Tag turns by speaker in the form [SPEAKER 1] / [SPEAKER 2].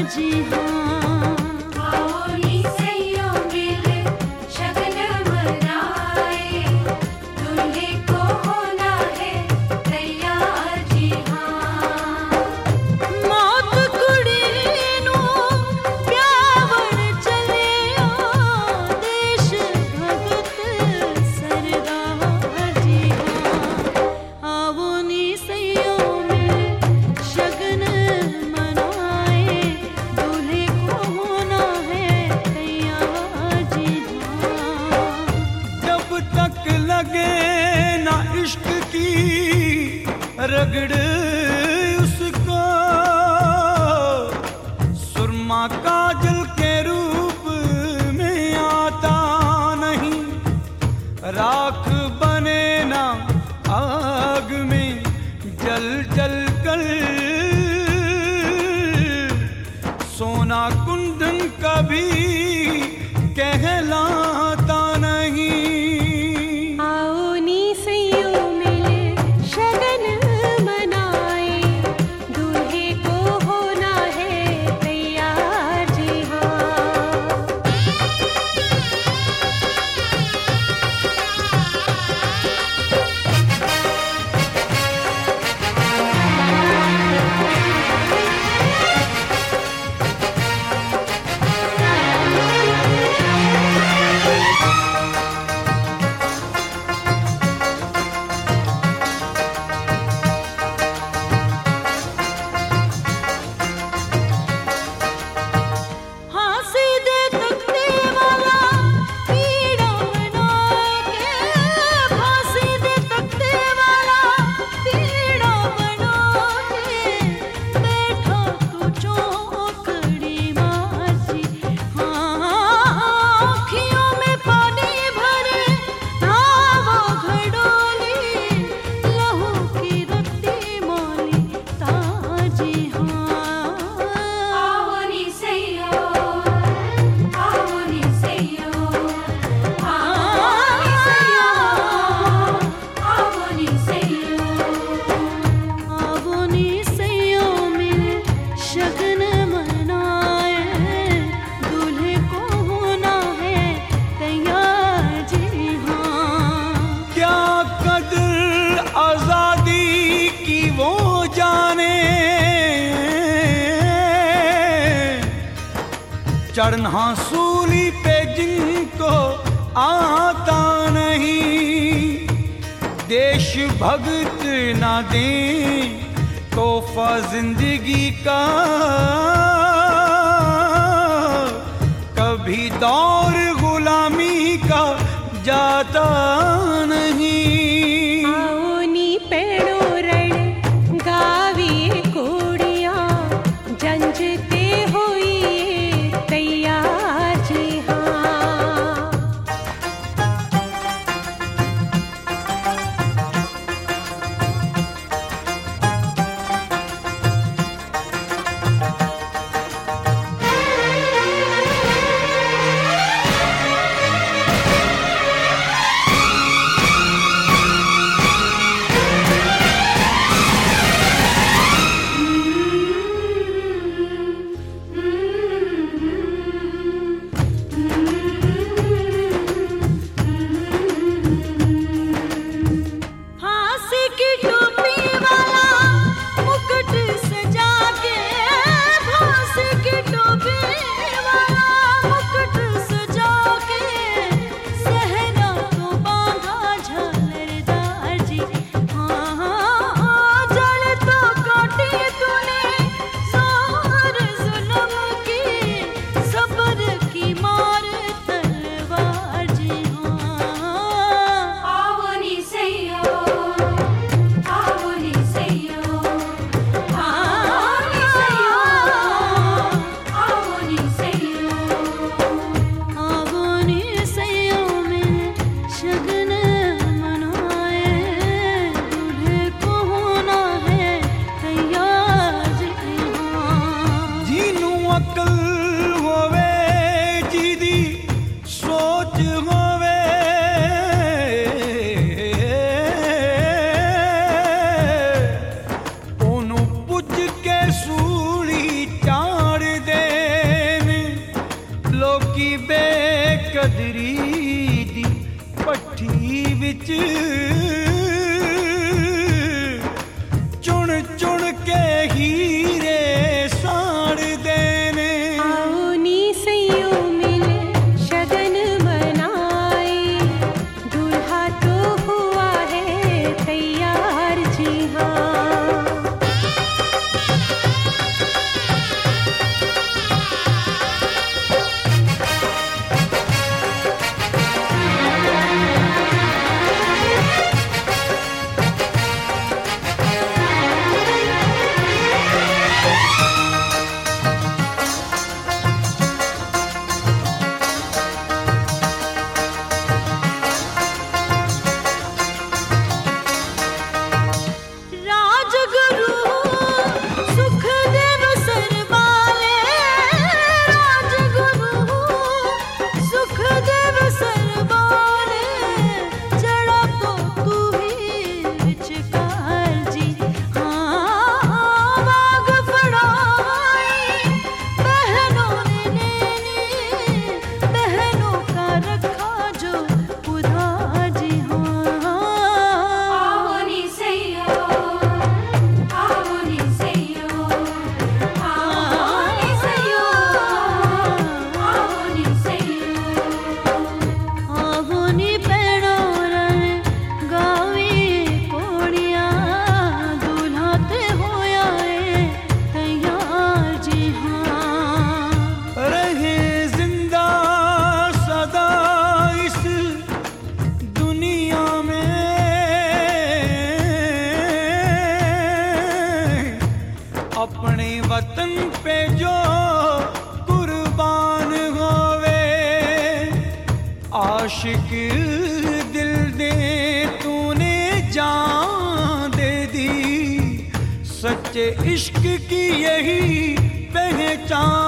[SPEAKER 1] जी हाँ।
[SPEAKER 2] आओ नी सैयो मिले शगन मनाए, दूल्हे को होना है तैयार जी हाँ।
[SPEAKER 1] मौत कुड़ी नू प्यावण चले देश भगत सरदार जी हाँ। आवो नी सैयो में शगन मनाए, दूल्हे को होना है तैयार जी हाँ।
[SPEAKER 3] जब तक लगे ना इश्क की रगड़ उसको, सुरमा काजल के रूप में आता नहीं, राख बने ना आग में जल जल कर, सोना कुंदन कभी कहलाता नहीं।
[SPEAKER 1] आओ नी सैयो मिले शगन मनाए, दूल्हे को होना है तैयार जी हाँ। फांसी दे तख्ते वाला पीड़ा बना के, फांसी दे तख्ते वाला पीड़ा बना के, बैठा तू चौकड़ी माची हाँ। आँखियों में पानी भरे नावा घड़ोली, लहू की रत्ती मोली ताजी हाँ।
[SPEAKER 2] आओ नी सैयो, आओ नी सैयो, आओ नी सैयो, आओ नी सैयो।
[SPEAKER 1] आवो नी सैयो में शगन मनाए, दूल्हे को होना है तैयार जी हाँ।
[SPEAKER 3] क्या कदर आजादी की वो जाने, चढ़ना सूली पे जिनको आता नहीं, देश भक्त ना दें तोहफा जिंदगी का, कभी दौर गुलामी का जाता नहीं।
[SPEAKER 1] आओ नी पेड़ो रण गावी कोड़ियाँ, जंजते हुई तैयार जी हाँ। फांसी की टोपी वाला मुकुट सजा के, फांसी की टोपी वाला मुकुट सजा के, सहरा को बांधा झालरदार जी हाँ। जड़ तो काटी तूने जोर जुल्म की, सब्र की मार तलवार जी हाँ।
[SPEAKER 2] आओ नी सैयो, आओ नी सैयो, आओ नी सैयो, आओ नी सैयो।
[SPEAKER 1] आवो नी सैयो में शगन मनाए, दूल्हे को होना है तैयार जी हाँ।
[SPEAKER 3] जीनू अकल होवे, जीदी सोच होवे, ओनू पुज के सूली चाड़ दे, गदरी दी पट्ठी विच चुन चुन के हीरे साड़ देने।
[SPEAKER 1] आओ नी सैयो मिले शगन मनाए, दूल्हा तो हुआ है तैयार जी हाँ। राजगुरु सुखदेव सरबाले, राजगुरु सुखदेव सरबाले, जड़ा तो तू ही विचकार जी हाँ। बाग फड़ाई बहनों ने नैनी, बहनों का रखा जो उधार जी हाँ।
[SPEAKER 2] आओ नी सैयो, आओ नी सैयो, आओ नी सैयो, आओ नी सैयो।
[SPEAKER 1] आवो नी पैणोरन गावी कोड़िया, दूल्हा ते होया है तैयार जी हाँ।
[SPEAKER 3] रहे जिंदा सदा इस दुनिया में, अपने वतन पे जो कुर्बान होवे। आशिक दिल दे तूने जान दे दी, सच्चे इश्क की यही पहचान